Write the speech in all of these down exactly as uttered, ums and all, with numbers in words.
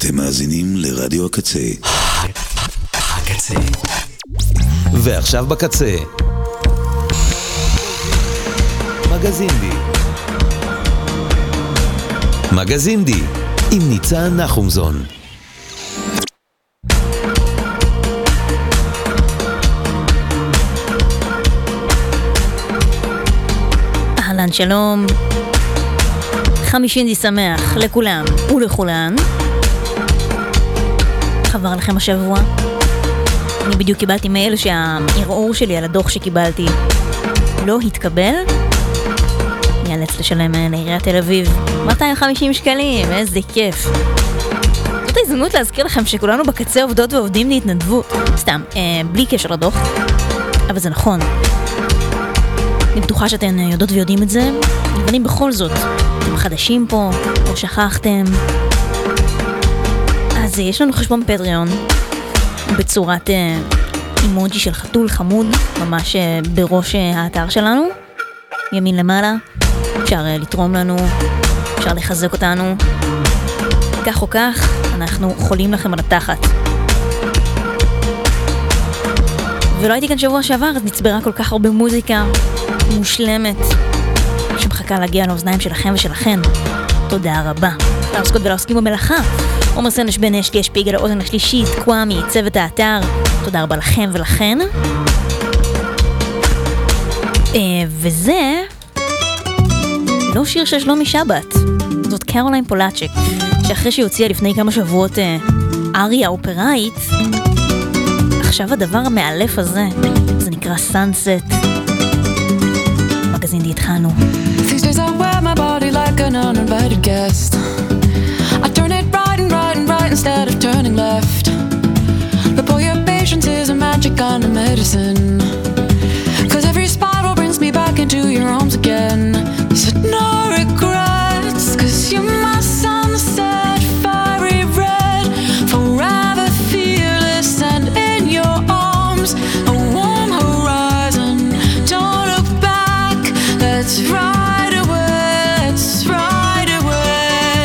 אתם מאזינים לרדיו הקצה. הקצה. ועכשיו בקצה. מגזינדי. מגזינדי עם ניצן נחומזון. אהלן, שלום. חמישינדי שמח לכולם ולכולן. חבר לכם השבוע. אני בדיוק קיבלתי מייל שהערעור שלי על הדוח שקיבלתי לא התקבל. נאלץ לשלם לעיריית תל אביב מאתיים וחמישים שקלים, איזה כיף. זאת ההזדמנות להזכיר לכם שכולנו בקצה עובדות ועובדים להתנדבות. סתם, אה, בלי קשר לדוח, אבל זה נכון. אני בטוחה שאתן יודעות ויודעים את זה, אבל אם בכל זאת אתם חדשים פה או שכחתם, אז יש לנו חשבון פטריון בצורת אה, אימוג'י של חתול חמוד, ממש אה, בראש אה, האתר שלנו, ימין למעלה. אפשר אה, לתרום לנו, אפשר לחזק אותנו. כך או כך, אנחנו חולים לכם על התחת. ולא הייתי כאן שבוע שעבר, אז נצברה כל כך הרבה מוזיקה מושלמת שמחכה להגיע לאוזניים שלכם ושלכן. תודה רבה לעוסקות ולעוסקים במלאכה, עומר סנש, בן אשתי, השפיגל, האוזן השלישית, קוואמי, צוות האתר. תודה רבה לכם ולכן. וזה לא שיר של שלומי שבת, זאת קרוליין פולאצ'ק, שאחרי שהיא הוציאה לפני כמה שבועות אריה אופראית, עכשיו הדבר המאלף הזה, זה נקרא Sunset. מגזינדי התחלנו. These days I wear my body like an uninvited guest. I turn it right and right and right instead of turning left. But boy, your patience is a magic kind of medicine. Cause every spiral brings me back into your arms again. So no regrets, cause you're my sunset, fiery red, forever fearless and in your arms, a warm horizon. Don't look back, let's ride away, let's ride away.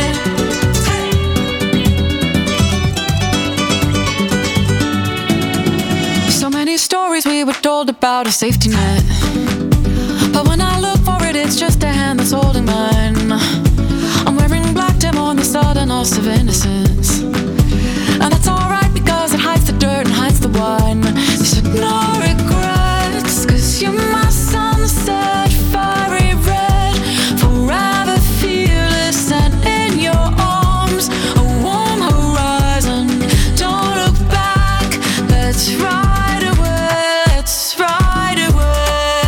So many stories we were told about a safety net, but when I look for it, it's just a hand that's holding mine. I'm wearing black dim on the sudden loss of innocence, and that's alright because it hides the dirt and hides the wine. So no regrets, cause you're my sunset, fiery red, forever fearless and in your arms, a warm horizon. Don't look back, let's ride away, let's ride away.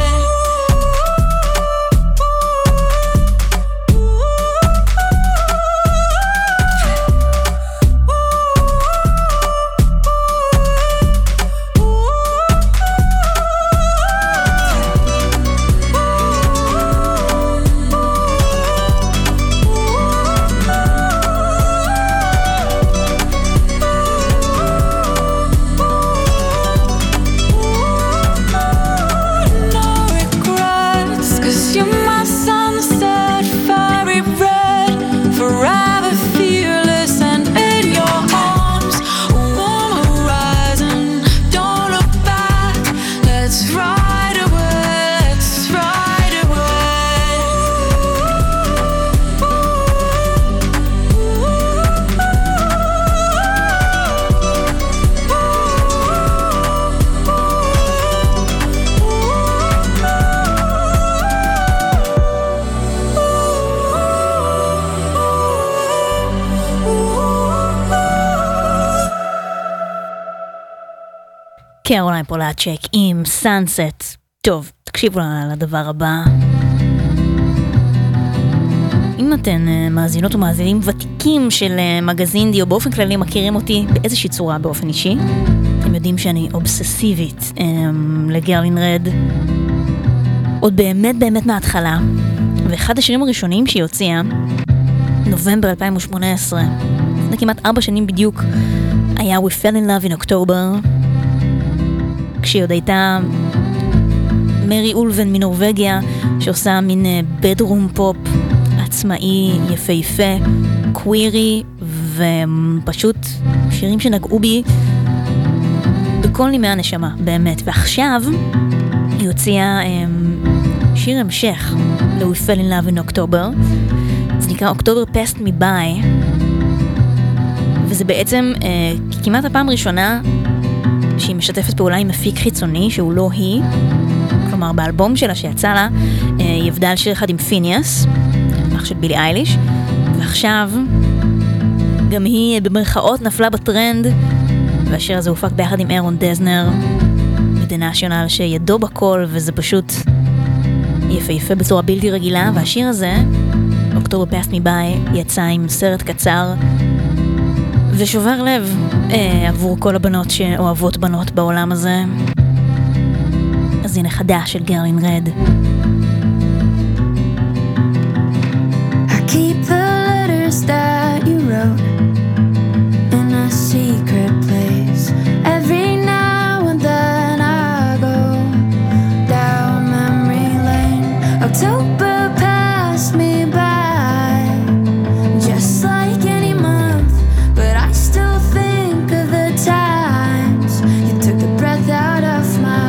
No regrets, cause you're my sunset, fiery red, forever fearless and in your arms, a warm horizon. Don't look back, let's ride away, let's ride away. קרוליין פולאצ'ק עם Sunset. טוב, תקשיבו לדבר הבא. אם אתן uh, מאזינות ומאזינים ותיקים של uh, מגזינדי, או באופן כללי מכירים אותי באיזושהי צורה באופן אישי, אתם יודעים שאני אובססיבית um, לגרלין רד, עוד באמת באמת מההתחלה. ואחד השירים הראשונים שהיא הוציאה, נובמבר אלפיים ושמונה עשרה, לפני כמעט ארבע שנים בדיוק, היה We Fell in Love in October, כשהיא עוד הייתה מרי אולבן מנורווגיה, שעושה מין בדרום פופ עצמאי, יפהפה, קווירי ופשוט שירים שנגעו בי בכל נימי הנשמה, באמת. ועכשיו היא הוציאה שיר המשך ל-We Fell in Love in October, זה נקרא October Passed Me By, וזה בעצם כמעט הפעם הראשונה שהיא משתפת פעולה עם מפיק חיצוני שהוא לא היא, כלומר באלבום שלה שיצא לה היא עבדה על שיר אחד עם פיניאס, אח של בילי אייליש, ועכשיו גם היא במרכאות נפלה בטרנד, והשיר הזה הופק ביחד עם אירון דזנר מ-The National שידו בכל, וזה פשוט יפהפה בצורה בלתי רגילה. והשיר הזה, October Passed Me By, יצא עם סרט קצר ושובר לב אה, עבור כל הבנות שאוהבות בנות בעולם הזה. אז הנה חדש של Girl in Red. I keep the letters that you wrote in a secret place. Every now and then I go down memory lane. October passed me by, just like any month, but I still think of the times you took the breath out of my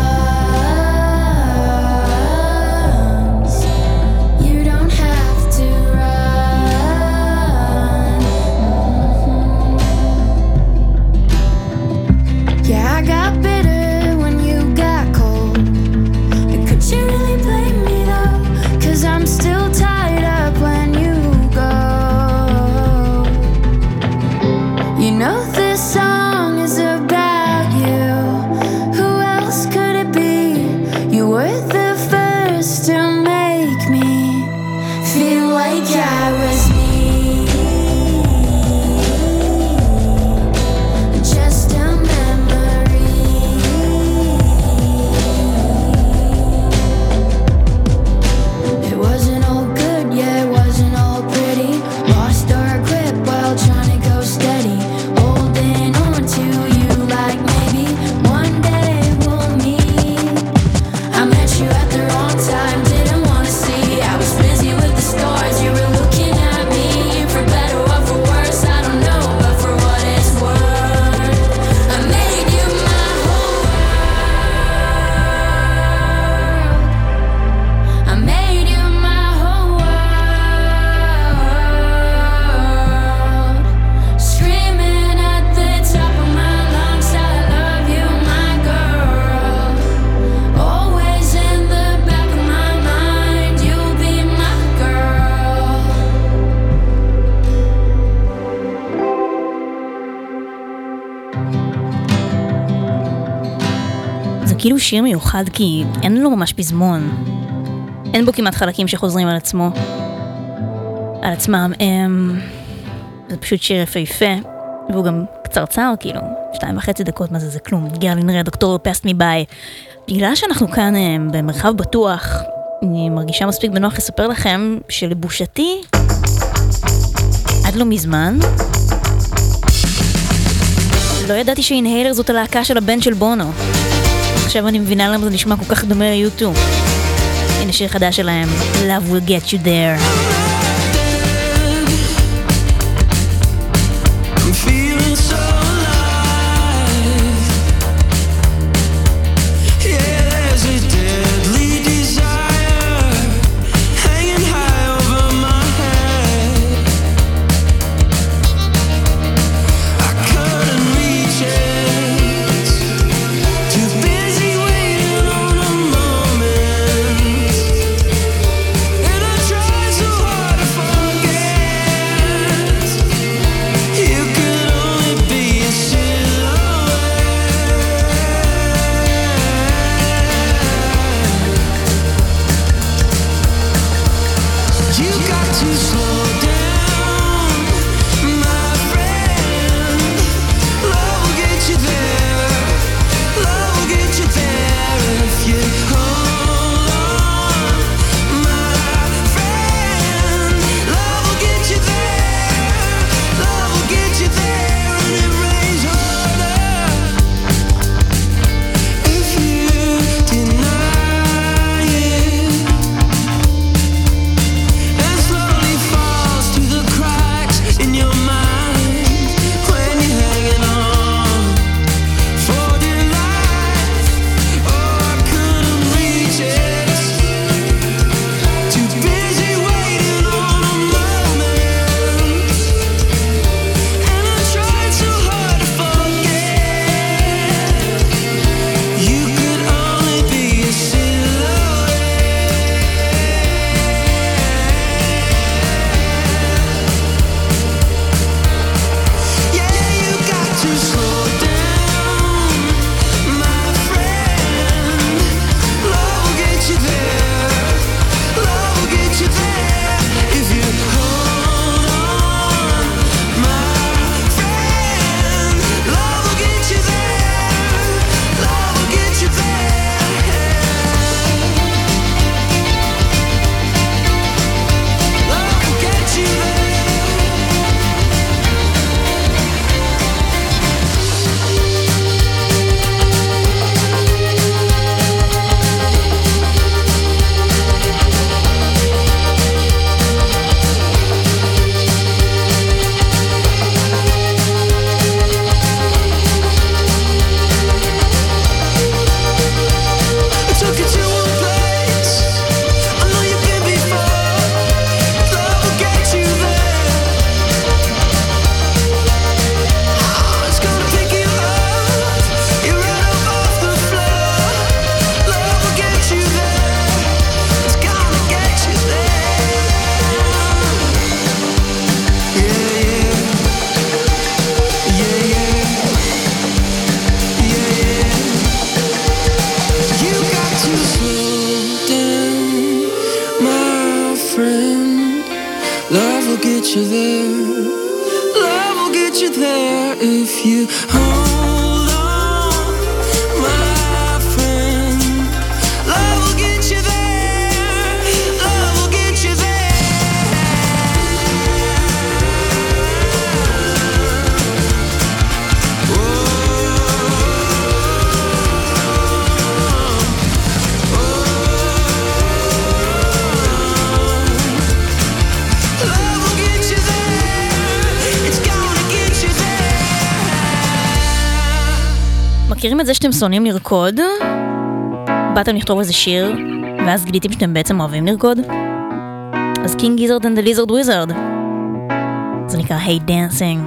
lungs. You don't have to run. Yeah, I got bitter when you got cold. And could you really blame me though? 'Cause I'm still tied up when you go. You know this song is about you. Who else could it be? You were the first to make me feel like I was me. Just a memory. It wasn't all good, yeah, it wasn't all pretty. Lost our grip while trying to go steady. Holding on to you like maybe one day we'll meet. I met you at the wrong time, didn't wanna see. I was busy with the stars, you were looking at me. For better or for worse, I don't know, but for what it's worth, I made you my whole world. I made you my whole world. Screaming at the top of my lungs, I love you, my girl. Always in the back of my mind, you'll be my girl. זה כאילו שיר מיוחד כי אין לו ממש פזמון, אין בו כמעט חלקים שחוזרים על עצמו, על עצמם. הם... זה פשוט שיר יפהפה, והוא גם קצרצר, כאילו שתיים וחצי דקות, מה זה, זה כלום. Girl in Red, October Passed Me By. בגלל שאנחנו כאן הם, במרחב בטוח, אני מרגישה מספיק בנוח לספר לכם שלבושתי עד לא מזמן לא ידעתי שאינהיילר זאת הלהקה של הבן של בונו. עכשיו אני מבינה למה זה נשמע כל כך דומה ל-יו טו. הנה שיר חדש שלהם, Love Will Get You There. I'm feeling so alive. Yeah, there's a deadly desire hanging high over my head. I couldn't reach it. Too busy waiting on a moment. And I tried so hard you there if you hold on, my friend. Love will get you there. Love will get you מכירים את זה שאתם שונאים לרקוד? באתם לכתוב איזה שיר, ואז גיליתם שאתם בעצם אוהבים לרקוד? אז King Gizzard and the Lizard Wizard. זה נקרא Hey Dancing.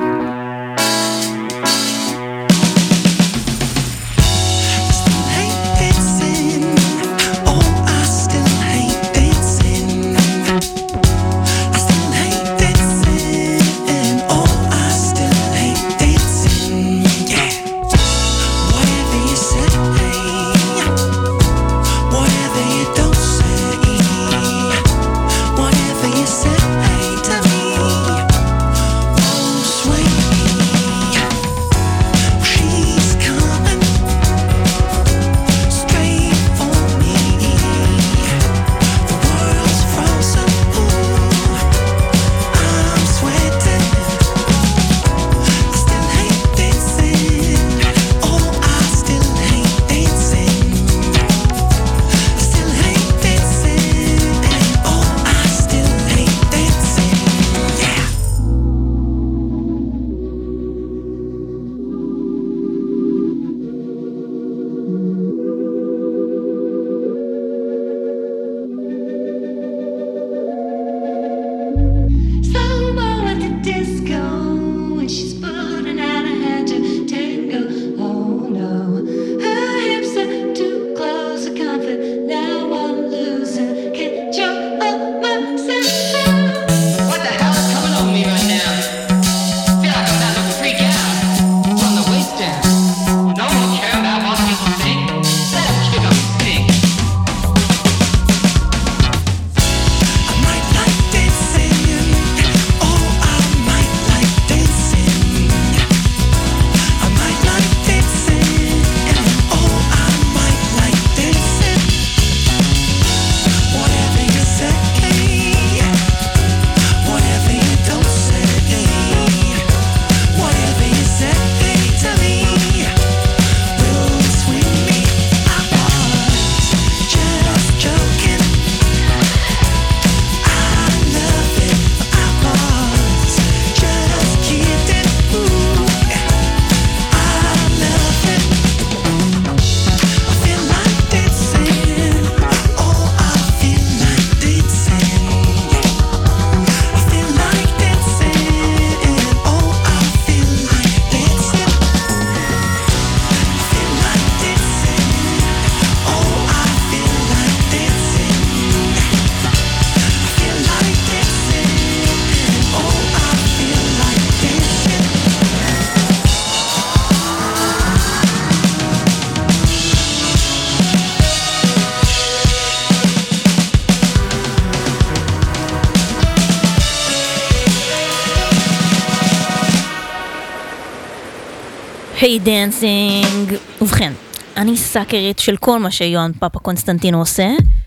היי דנסינג. ובכן, אני סאקרית של כל מה שיואן פאפה קונסטנטינו עושה,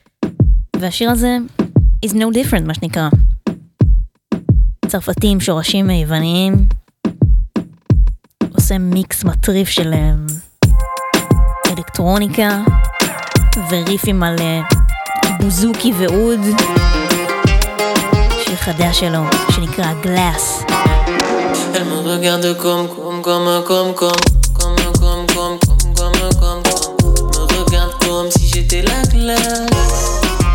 והשיר הזה is no different, מה שנקרא. צרפתים, שורשים יווניים, עושה מיקס מטריף של אלקטרוניקה וריפים על בוזוקי ועוד. שיר חדש שלו שנקרא Glass. Elle me regarde comme, comme, comme, comme, comme, comme, comme, comme, comme, comme, comme, me regarde comme si j'étais la glace.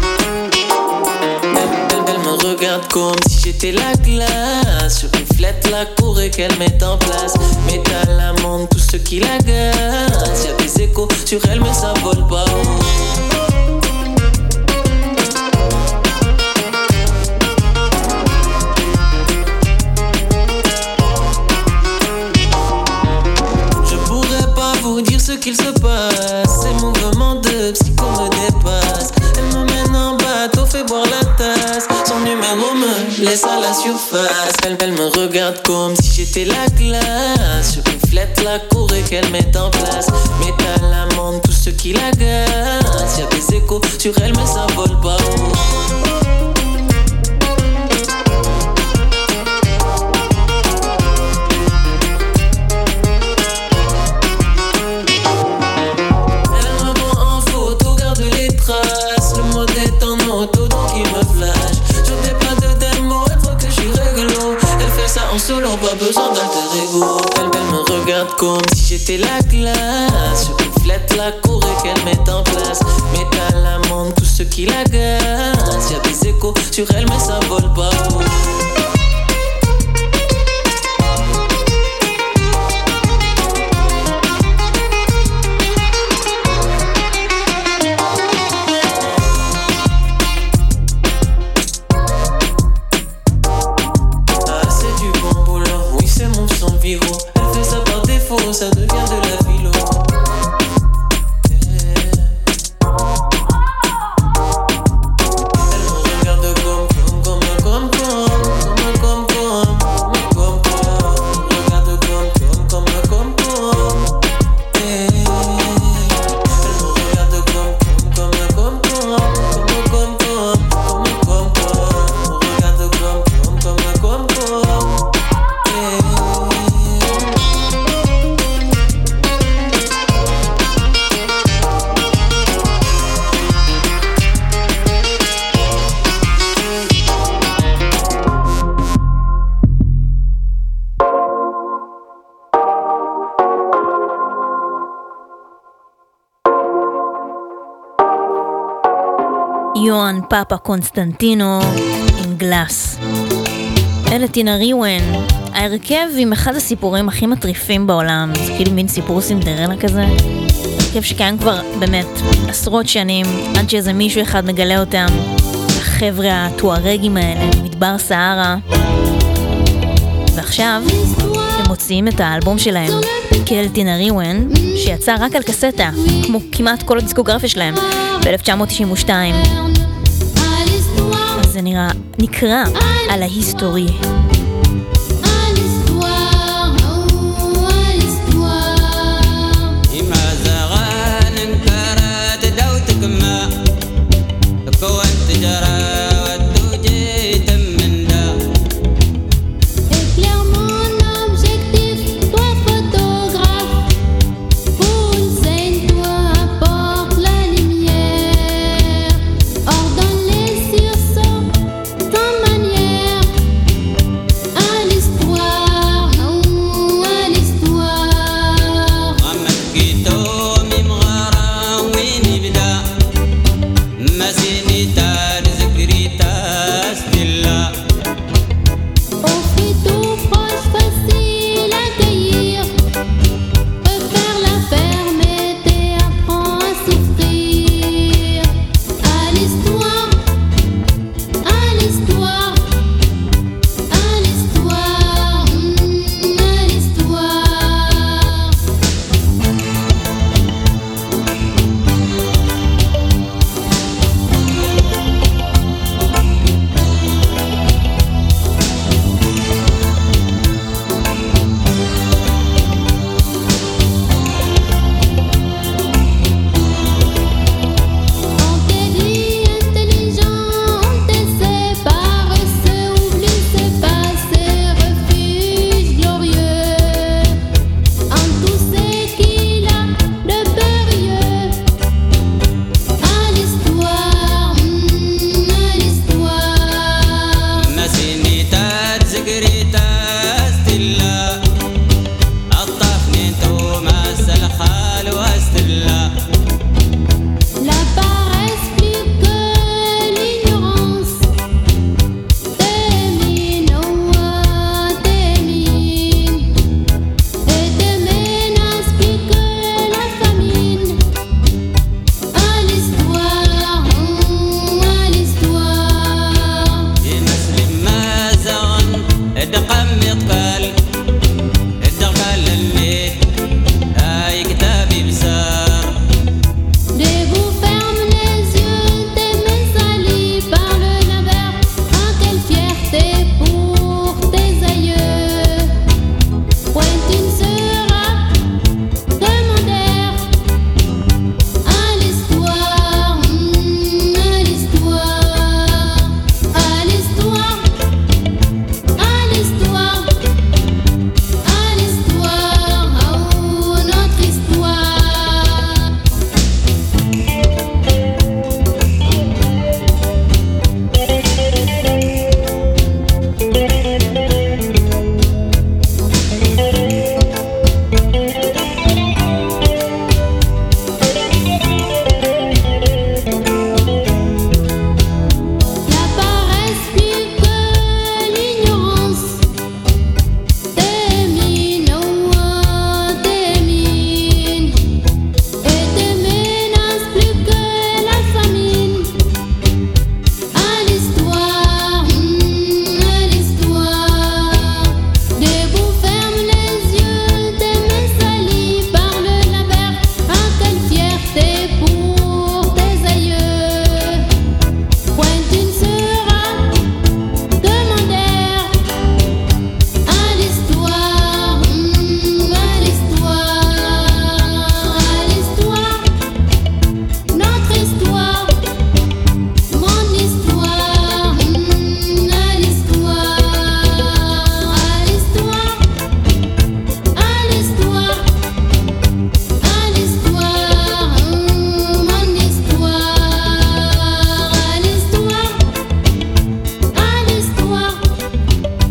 Elle, elle me regarde comme si j'étais la glace. Je reflète la cour et qu'elle met en place. Métal amande tout ce qui l'agace. Y'a des échos sur elle mais ça vole pas haut. Dire ce qu'il se passe, ces mouvements de psycho me dépassent. Elle me mène en bateau, fait boire la tasse. Son numéro me laisse à la surface. Elle, elle me regarde comme si j'étais la glace. Je reflète la cour et qu'elle met en place. Métal, amande, tout ce qui l'agace. Y'a des échos sur elle mais ça vole pas haut. Solo, pas besoin d'alter ego. Elle, elle me regarde comme si j'étais la glace. Je reflète la cour et qu'elle met en place. Métal, amande, tout ce qui l'agace. Y'a des échos sur elle mais ça vole pas haut. Ça devient de la philo. Elle me regarde comme, comme, comme, comme, comme, comme, comme, comme, comme, comme. Regarde comme, comme, comme, comme, comme. Elle me regarde comme, comme, comme, comme, comme, comme, comme, comme, comme, comme. Regarde comme, comme, comme, comme, comme. יוהאן פאפה קונסטנטינו עם גלאס. אלה טינה ריוון, ההרכב עם אחד הסיפורים הכי מטריפים בעולם, זה כאילו מין סיפור סינדרלה כזה. הרכב שקיים כבר באמת עשרות שנים, עד שאיזה מישהו אחד מגלה אותם, החבר'ה הטוארגים האלה, מדבר סהרה. ועכשיו הם מוציאים את האלבום שלהם, קל טינה ריוון, שיצא רק על קסטה, כמו כמעט כל הדיסקוגרפיה שלהם, ב-אלף תשע מאות תשעים ושתיים. אז זה נראה, נקרא על ההיסטורי. دقم يطفال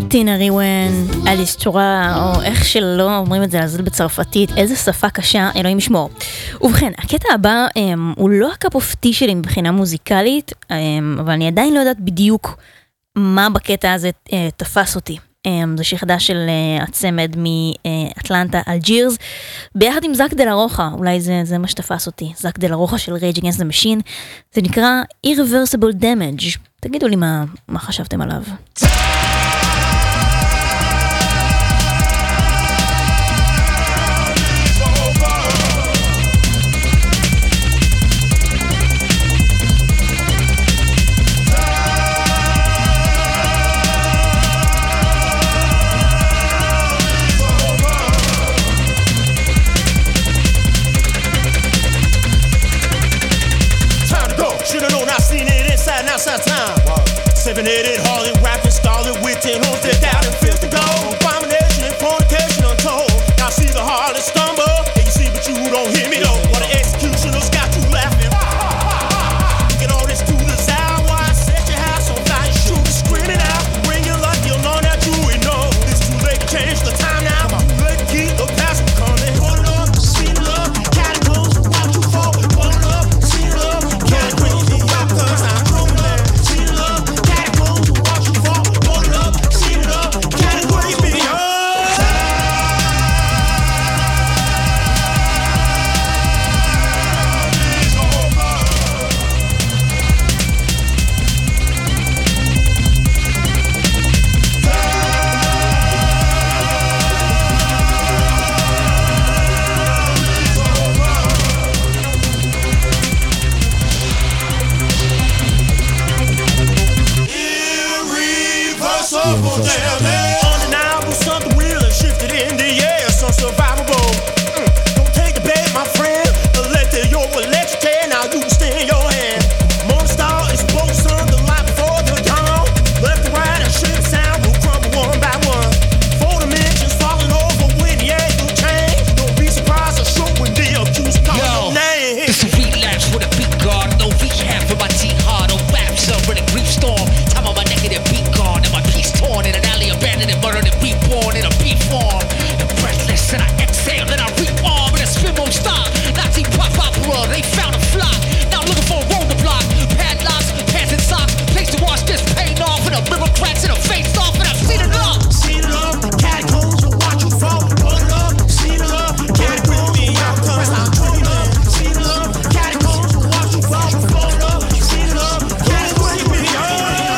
טינה ריוון, אליסטורה, או איך שלא אומרים את זה, אז בצרפתית, איזה שפה קשה, אלוהים ישמור. ובכן, הקטע הבא um, הוא לא הקאפ אוף טי שלי מבחינה מוזיקלית, um, אבל אני עדיין לא יודעת בדיוק מה בקטע הזה uh, תפס אותי. Um, זו שיר חדש של uh, הצמד מאטלנטה, אלג'ירס, ביחד עם זאק דה לרוחה, אולי זה, זה מה שתפס אותי, זאק דה לרוחה של Rage Against the Machine, זה נקרא Irreversible Damage. תגידו לי מה, מה חשבתם עליו. Outside time, seven-headed Harley rapping, started with ten hoes that doubt and fifth to go. Abomination and fornication untold. Now see the harlot stumble, and you see but you don't hear me though. What the executioners got you laughing. Get all this to the sound while I set your house on fire. Shoot it, screaming out, bring your luck, you'll know that you ain't know. It's too late to change the time now. Too late to keep the past from coming. Hold it up, see it up, catacombs, watch you fall. Hold it up, see it up, catacombs, watch cause I'm undeniable, something real and shifted in the air, some survivable. Mm. Don't take the bait, my friend, but let the yoke will let you tear. Now you can stay in your hand. Morning star is both sun, the light before the dawn. Left and right, and shit sound will crumble one by one. Four dimensions falling over when the angle change. Don't be surprised or shook when the accused call your name. It's a relapse with a beat guard, no rehab for my teeth hard, no raps up in a grief storm. Time on my negative beat guard and my peace torn in an alley, abandoned and murdered and reborn in a beat form. And breathless and I exhale and I rearm and a spin won't stop. Nazi pop opera, they found a fly. Now looking for a road to block. Padlocks, pants and socks, place to wash this pain off and a river cracks and a face off and I've seen it up. Seen it up, catacombs will watch you fall. Hold it up, seen it up, get with me out cause I'm dreaming. Seen it up, catacombs will watch you fall. Hold it up, seen it up, get with me out.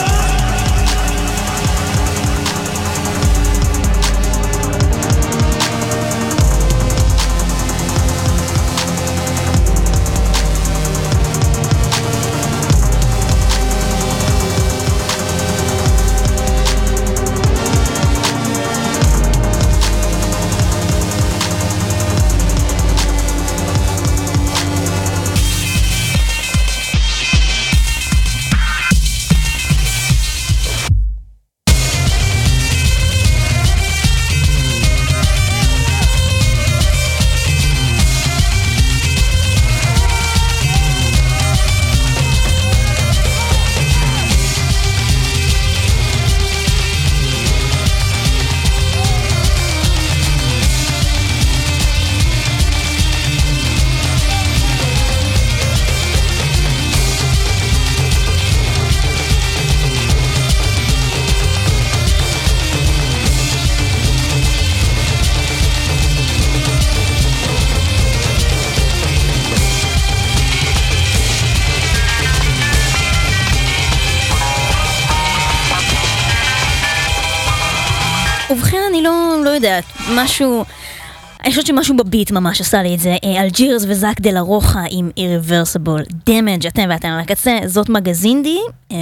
ובכן אני לא, לא יודעת, משהו, אני חושבת שמשהו בביט ממש עשה לי את זה. אלג'ירס וזאק דה לרוחה עם Irreversible Damage, אתם ואתם על הקצה, זאת מגזינדי.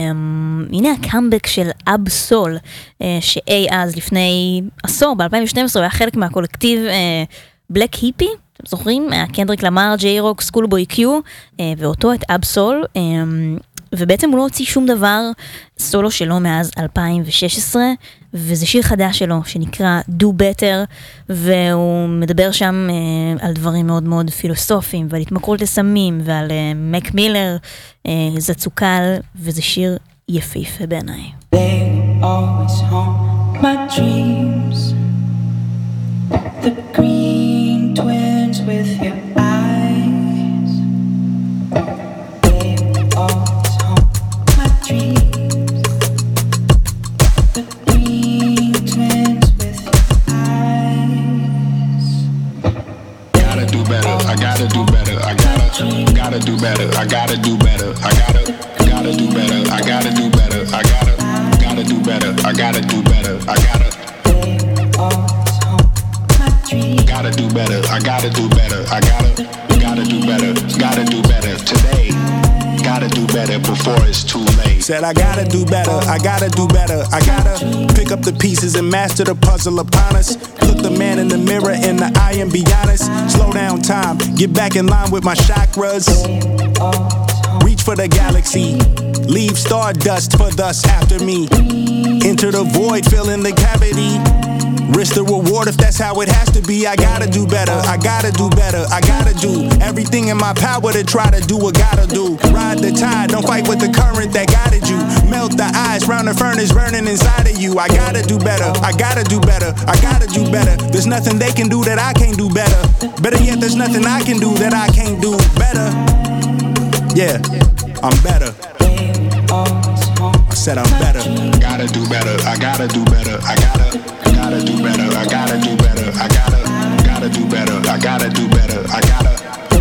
אמ, הנה הקאמבק של אב סול, אה, שאי אז לפני עשור, ב-אלפיים ושתים עשרה, היה חלק מהקולקטיב בלק היפי, אתם זוכרים? קנדריק למר, ג'יי רוק, סקולבוי קיו, אה, ואותו את אב סול, אה, ובעצם הוא לא הוציא שום דבר סולו שלו מאז אלפיים ושש עשרה, וזה שיר חדש שלו שנקרא Do Better, והוא מדבר שם uh, על דברים מאוד מאוד פילוסופיים, ועל התמכרות לסמים, ועל uh, מק מילר, uh, זצוקל, וזה שיר יפהפה בעיניי. They were always home my dreams. The green twins with your eyes. They always haunt my dreams. The green twins with your eyes. Gotta do better, I gotta do better, I gotta, gotta do better, I gotta do better, I gotta, gotta do better, I gotta do better, I gotta, gotta do better, I gotta do better, I gotta. Gotta do better, I gotta do better, I gotta, gotta do better, gotta do better today. Gotta do better before it's too late. Said I gotta do better, I gotta do better, I gotta pick up the pieces and master the puzzle upon us. Look the man in the mirror in the eye and be honest. Slow down time, get back in line with my chakras. Reach for the galaxy, leave stardust for thus after me. Enter the void, fill in the cavity. Risk the reward if that's how it has to be. I gotta do better, I gotta do better, I gotta do everything in my power to try to do what gotta do. Ride the tide, don't fight with the current that guided you. Melt the ice round the furnace burning inside of you. I gotta do better, I gotta do better, I gotta do better. There's nothing they can do that I can't do better. Better yet, there's nothing I can do that I can't do better. Yeah, I'm better. I said I'm better. Gotta do better, I gotta do better, I gotta, gotta do better, I gotta do better, I gotta, gotta do better, I gotta do better, I gotta.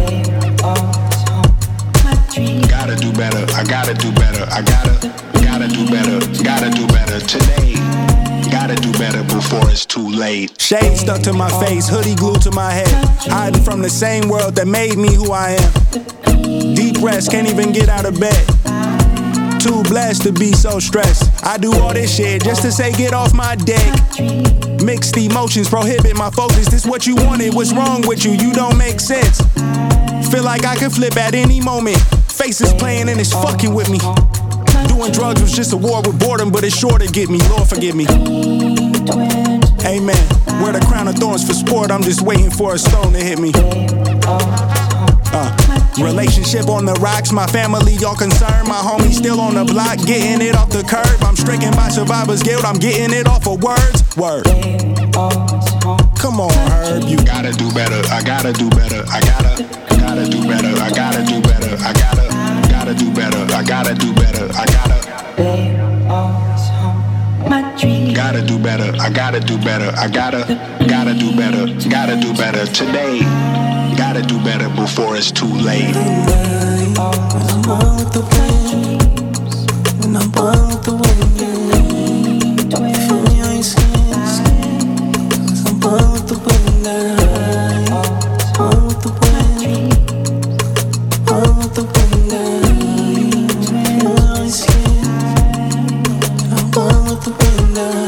Gotta do better, I gotta do better, I gotta, gotta do better, gotta do better today. Gotta do better before it's too late. Shade stuck to my face, hoodie glued to my head. Hiding from the same world that made me who I am. Deep rest, can't even get out of bed. Too blessed to be so stressed. I do all this shit just to say get off my deck. Mixed emotions prohibit my focus. This what you wanted, what's wrong with you? You don't make sense. Feel like I could flip at any moment. Faces playing and it's fucking with me. Doing drugs was just a war with boredom, but it's sure to get me. Lord forgive me. Amen. Wear the crown of thorns for sport. I'm just waiting for a stone to hit me. Uh, relationship on the rocks, my family all concerned. My homie still on the block, getting it off the curb. I'm stricken by survivor's guilt, I'm getting it off of words. Word. Come on, Herb, you gotta do better, I gotta do better, I gotta, gotta do better, I gotta do better, I gotta, gotta do better, I gotta do better, I gotta. Gotta do better, I gotta do better, I gotta, gotta do better, gotta do better today. Gotta do better before it's too late. When I'm on with the wind, when I'm on with the wind, yeah. Feel me on your skin, cause I'm on with the wind now. On with the wind, on with the wind now. Feel me on your skin, I'm on with the wind now.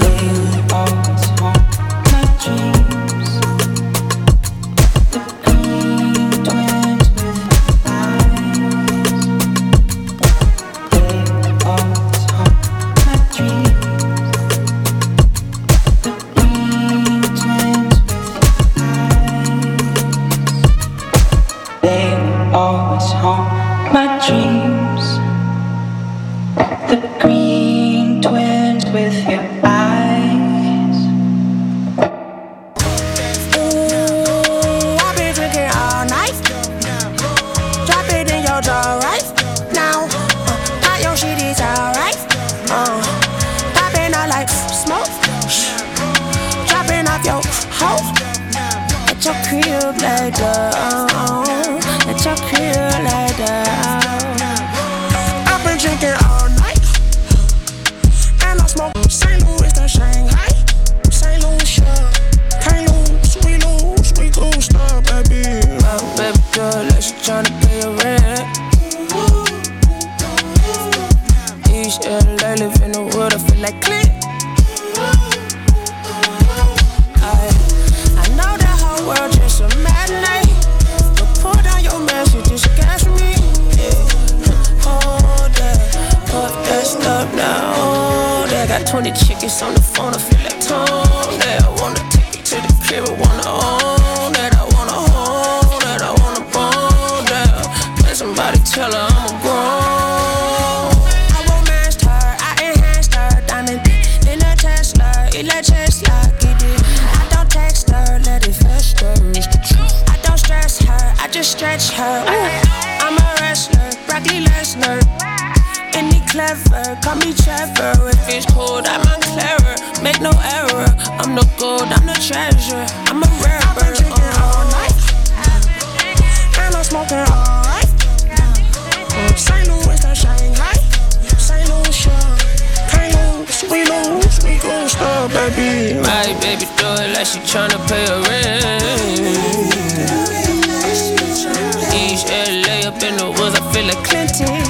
her. Ooh, I'm a wrestler, Brocky Lesnar. Any clever, call me Trevor. If it's cold, I'm unclearer. Make no error. I'm the gold, I'm the treasure. I'm a rare bird. I've been drinking all night, and I'm smoking all right. Saint Louis to Shanghai, Saint Louis, sure. Can't lose, we lose, we gon' stop, baby. My baby do it like she tryna pay her rent. East L A up in the woods, I feel like Clinton.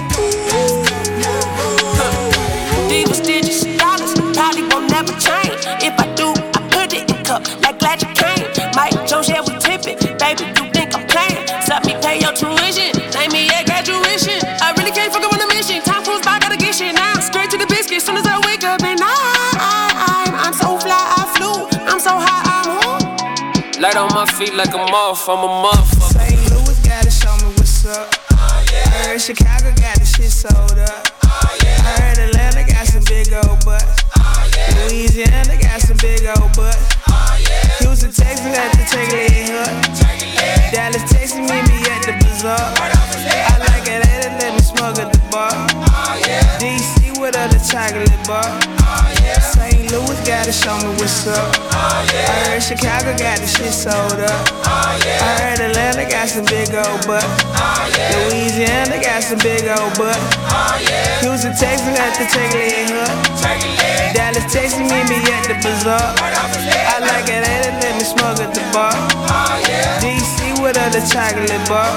These digits, dollars, probably won't never change. If I do, I put it in cup like glad you came. Mike Jones, yeah, we tip it. Baby, you think I'm playing? Stop me, pay your tuition. Name me at graduation. I really can't fuck up on a mission. Time goes by, gotta get shit now. Straight to the biscuit, soon as I wake up and I, I, I'm, I'm so fly, I flew. I'm so high, I'm home. Light on my feet like a moth, I'm a motherfucker. Saint Louis gotta show me what's up. I heard Chicago got the shit sold up. I heard Atlanta got some big old butts. Louisiana got some big old butts. Houston, Texas got the chocolate hut. Dallas, Texas, meet me at the bazaar. I like Atlanta, let me smoke at the bar. D C with her the chocolate bar. Saint Louis gotta show me what's up. I heard Chicago got the shit sold up. I heard Atlanta got some big old butts. Louisiana got some big old butts. Houston, Texas got the chocolate hut. Dallas, Texas, meet me at the bazaar. I like Atlanta, let me smoke at the bar. D C with her the chocolate bar.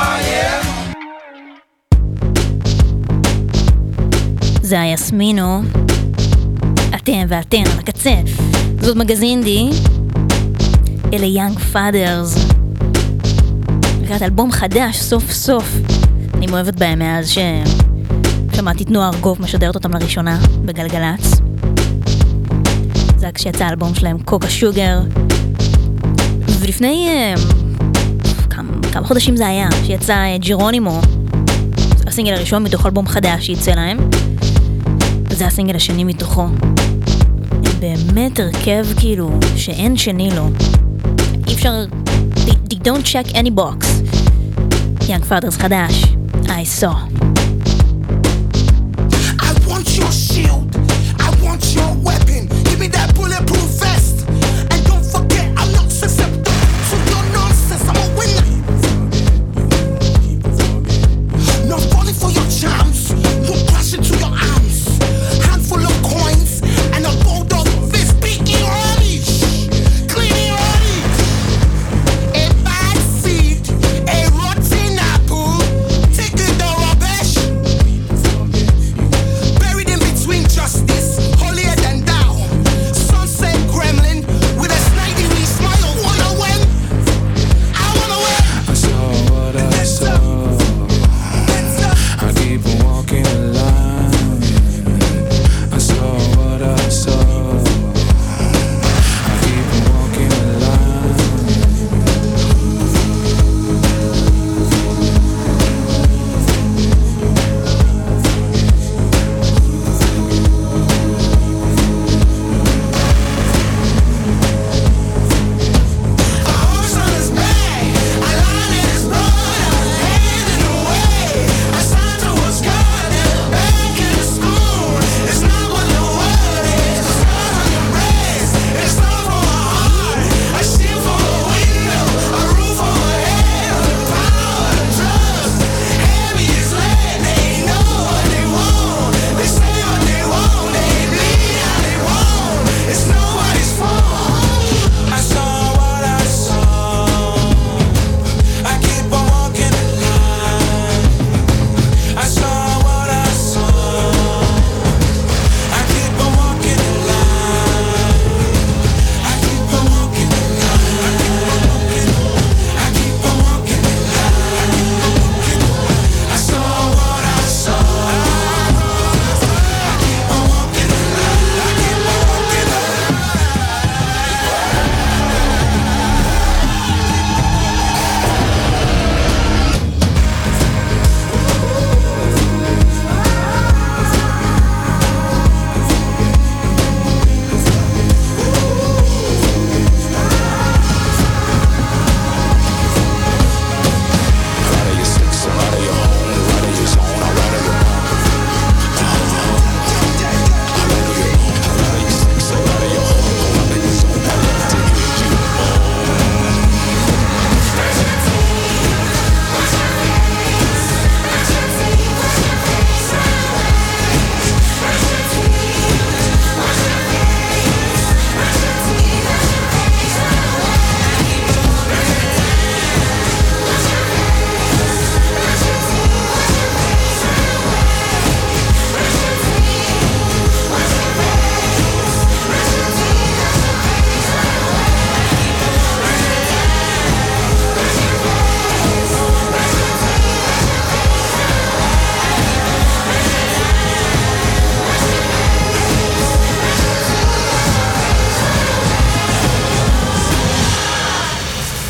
זה היה סמינו, אתם ואתן על הקצה. זאת מגזינדי, אלה יאנג פאדרס. לקראת אלבום חדש, סוף סוף. אני מאוהבת בהם מאז ששמעתי את נועה ארגוב משדרת אותם לראשונה בגלגלץ. זה היה כשיצא האלבום שלהם, קוקה שוגר. ולפני כמה, כמה חודשים זה היה, שיצא ג'ירונימו, הסינגל הראשון מתוך אלבום חדש שיצא להם. וזה הסינגל השני מתוכו. באמת הרכב כאילו שאין שני לו. אי אפשר... They, they don't check any box. יאנג פאדרס חדש. I saw. I want your shield. I want your weapon. Give me that bulletproof vest. And don't forget I'm not susceptible to your nonsense. I'm a winner. Not falling for your charms. No crash into your arms. Handful of coins and a bold of fist. Speaking early. Cleaning early. A bad seed. A rotten apple. Take it the rubbish.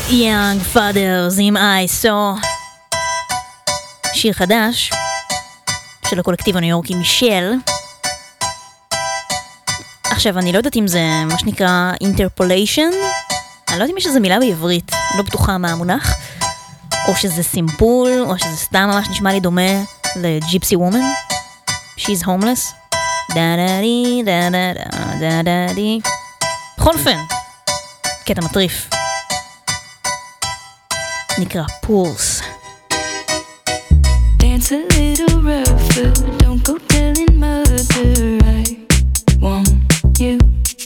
Young Fathers עם I Saw, שיר חדש של הקולקטיב הניו יורקי מישל. עכשיו אני לא יודעת אם זה מה שנקרא interpolation, אני לא יודעת אם יש איזה מילה בעברית, אני לא בטוחה מה המונח, או שזה סימפול, או שזה סתם ממש נשמע לי דומה לג'יפסי וומן, She's Homeless, דה דה די דה דה דה דה די. בכל אופן, קטע מטריף, נקרא פולס. Dance a little rougher, don't go telling mother I want you.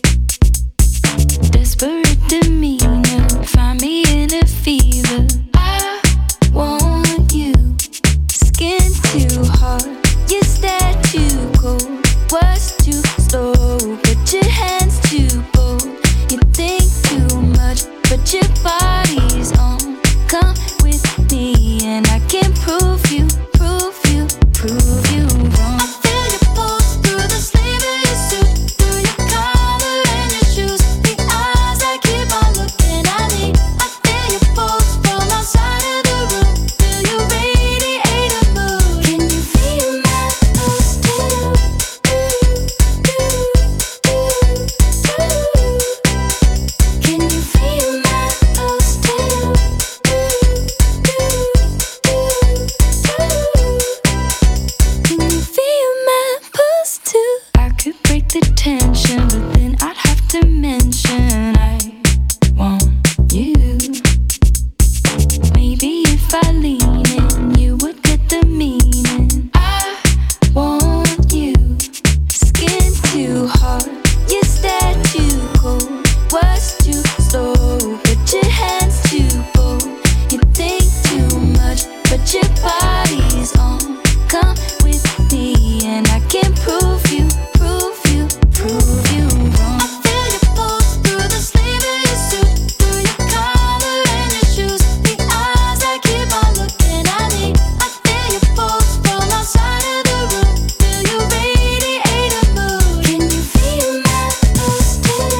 Desperate demeanor, find me in a fever. I want you. Skin too hot, your stare too cold. Words too slow, but your hands too bold. You think too much, but your body's on. Come with me and I can prove you, prove you, prove you wrong. I feel your pulse through the sleeve of your suit, through your collar and your shoes, the eyes that keep on looking at me. I feel your pulse from outside of the room, feel you radiate a mood. Can you feel my pulse too? Can you feel my pulse too? Can you feel my pulse too? I could break the tension, but then I'd have to mention I want you. Maybe if I lean in, you would get the meaning. I want you. Skin too hot, your stare too cold. Words too slow, but your hands too bold. You think too much, but your body's on. Come with me and I can prove you, prove you, prove you wrong. I feel your pulse through the sleeve of your suit, through your collar and your shoes, the eyes that keep on looking at me. I feel your pulse from outside of the room, feel you radiate a mood. Can you feel my pulse too?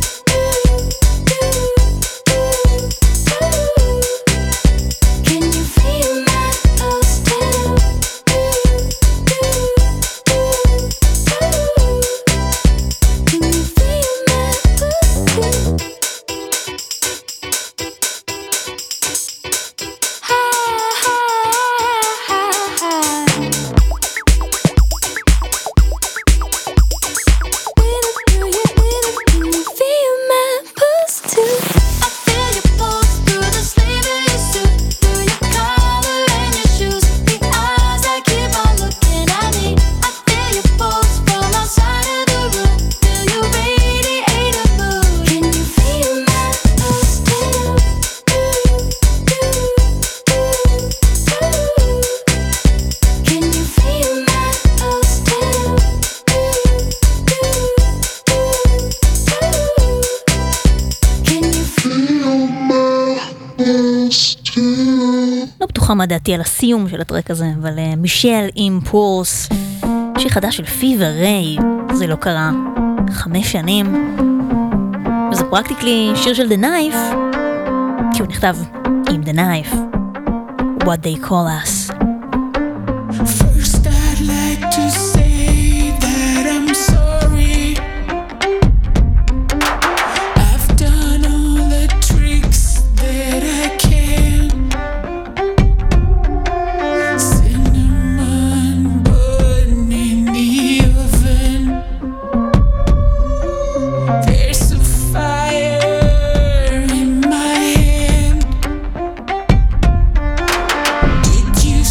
Can you feel my pulse too? Can you feel my pulse too? Can you feel my pulse too? I feel your pulse through the sleeve of your suit, through your collar and your shoes, the eyes that keep on looking at me. I feel your pulse from outside of the room, feel you radiate a mood. Can you feel my pulse too? Can you feel my pulse too? Can you feel my pulse too? לא בטוחה מה דעתי על הסיום של הטרק הזה, אבל uh, מישל עם פולס, שיר חדש של פיבר ריי, זה לא קרה חמש שנים, וזה פרקטיקלי שיר של The Knife, כי הוא נכתב עם The Knife, What They Call Us. First, I'd like to say that I'm sorry. I've done all the tricks that I can. Cinnamon bun in the oven. There's a fire in my hand. Did you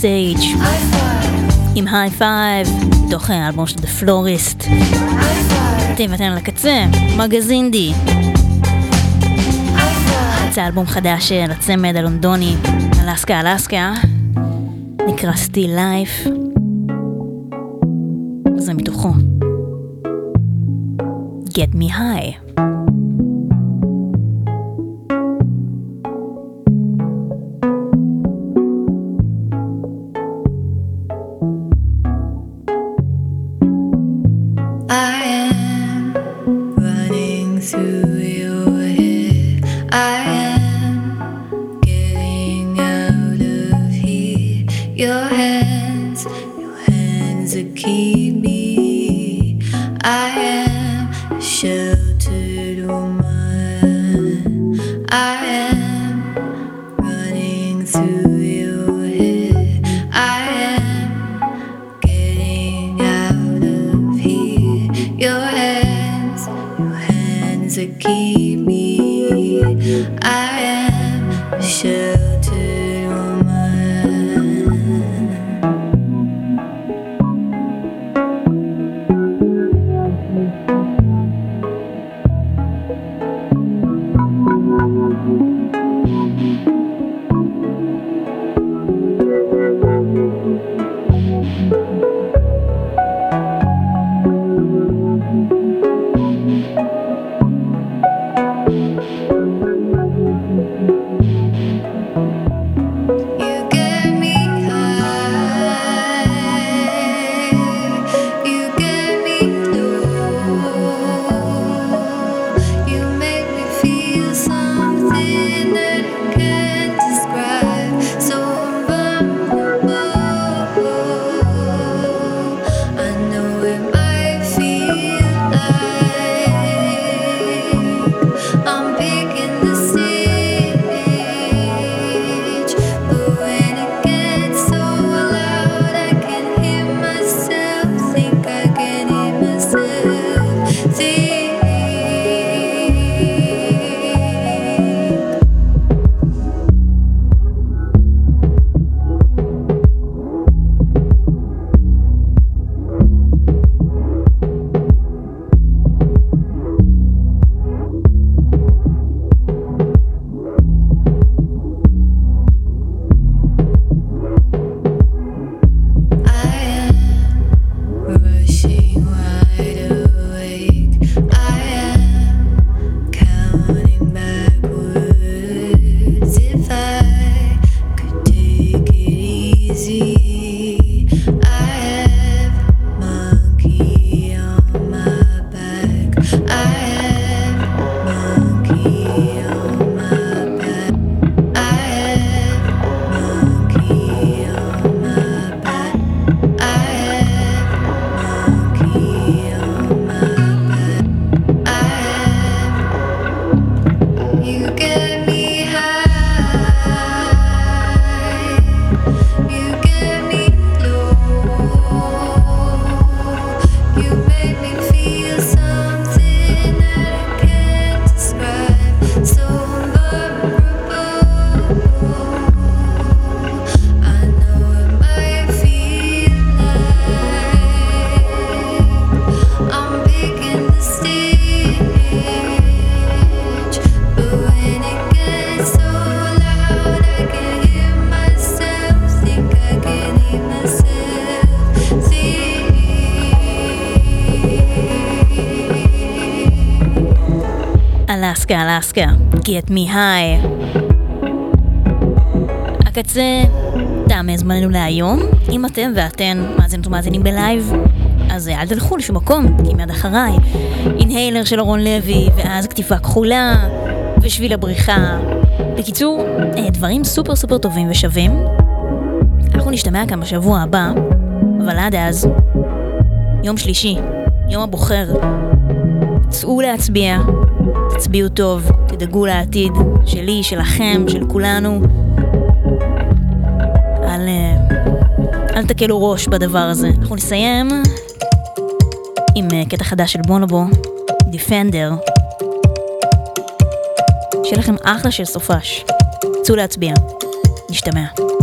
סייג' עם היי פייב, מתוך האלבום של The Florist. אתם ואתן על הקצה, מגזינדי. זה אלבום חדש של הצמד הלונדוני, אלסקה אלסקה, נקרא Still Life. זה מתוכו Get Me High. אלסקה, אלסקה, Get Me High. הקצה תם זמננו להיום. אם אתם ואתן מאזינות ומאזינים בלייב, אז אל תלכו לשום מקום, כי מיד אחריי אינהיילר של אורון לוי, ואז כתיבה כחולה ושביל הבריחה. בקיצור, דברים סופר סופר טובים ושווים. אנחנו נשתמע כאן בשבוע הבא, אבל עד אז, יום שלישי, יום הבוחר, צאו להצביע, תצביעו טוב, תדאגו לעתיד שלי, שלכם, של כולנו. אל, אל תקלו ראש בדבר הזה. אנחנו נסיים עם קטע חדש של בונובו, דיפנדר. שיהיה לכם אחלה של סופש. צאו להצביע. נשתמע.